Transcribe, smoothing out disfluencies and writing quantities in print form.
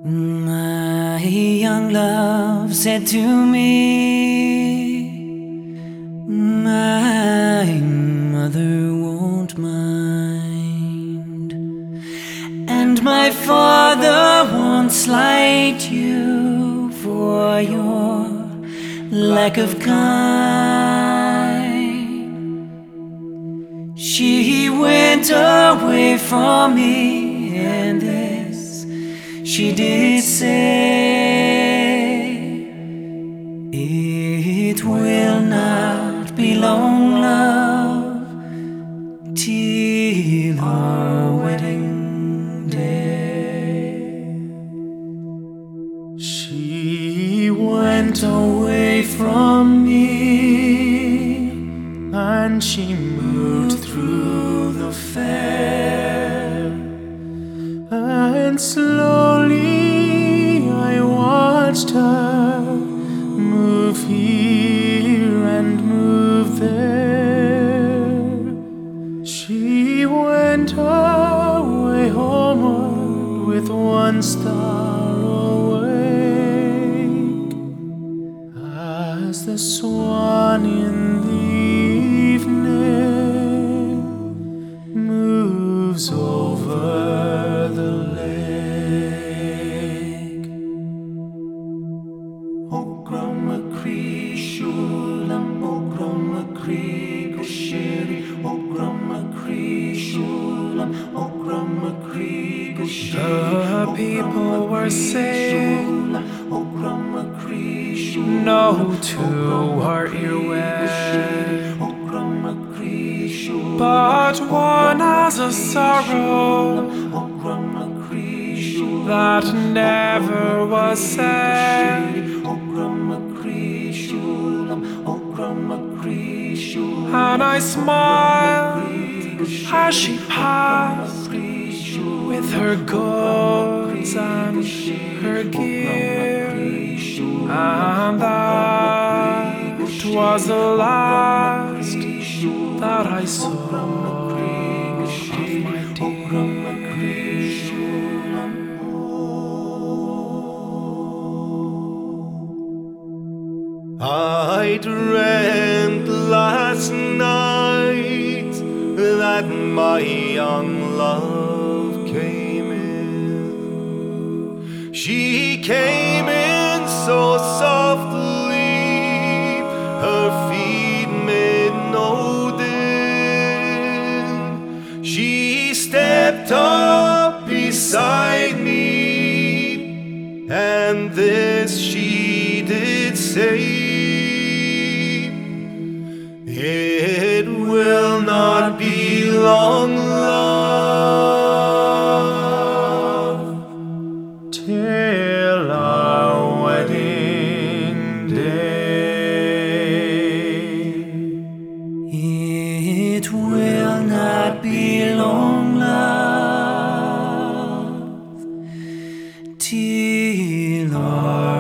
My young love said to me, my mother won't mind, and my father won't slight you for your lack of kind. She went away from me, and this she did say, it will not be long, love, till our wedding day. She went away from me, and she moved through the fair, and slowly I watched her move here and move there. She went away homeward with one star awake, as the swan in the evening moves over the lake. Ograma Cree Shulam, Ograma Cree Gashiri, Ograma Cree Shulam, Ograma Cree Gashiri. The people were saying no to her earwig, but one has a sorrow that never was said, and I smiled as she passed with her goods and her gear, and that was the last that I saw of my dear. I dreamt last night that my young love came in. She came in so softly, her feet made no din. She stepped up beside me, and this she did say, it will not be long, love, till our wedding day. It will not be long, love, till our